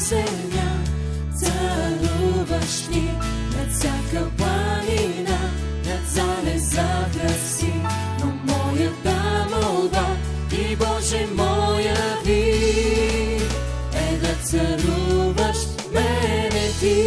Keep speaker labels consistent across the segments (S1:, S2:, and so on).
S1: земя, царуваш ни над всяка планина, над залеза краси. Но моята молба и Боже моя ви е да царуваш в мене ти.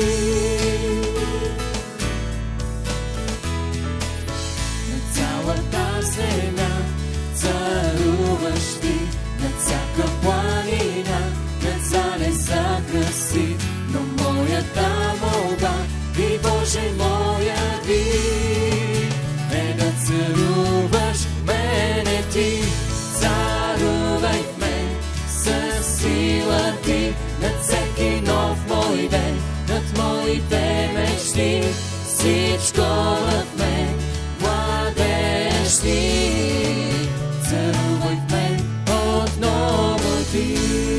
S1: Над цялата земя царуваш ти, над всяка планина, над залеза краси. Но моята молба и Боже моя ви е да царуваш в мене ти. Царувай в мен със сила ти, над всеки нов мой ден, над моите мечти. Всичко в мен владееш ти. Царувай в мен отново ти.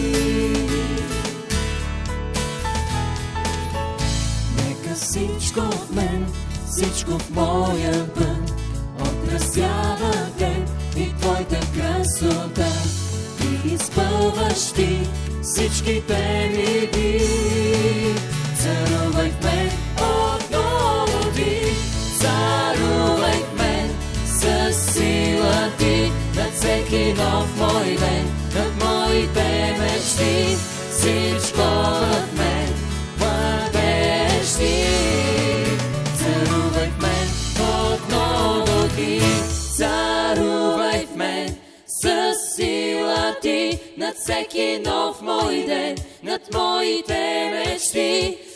S1: Нека всичко в мен, всичко в моя път отразява теб и твоята красота. Ти изпълваш ти всичките ми дни. Царувай в мен отново ти. Царувай в мен със сила ти, над всеки нов мой ден, над моите мечти. Всичко в мен владееш ти. Царувай в мен отново ти. Царувай в мен със сила ти, над всеки нов мой ден, над моите мечти.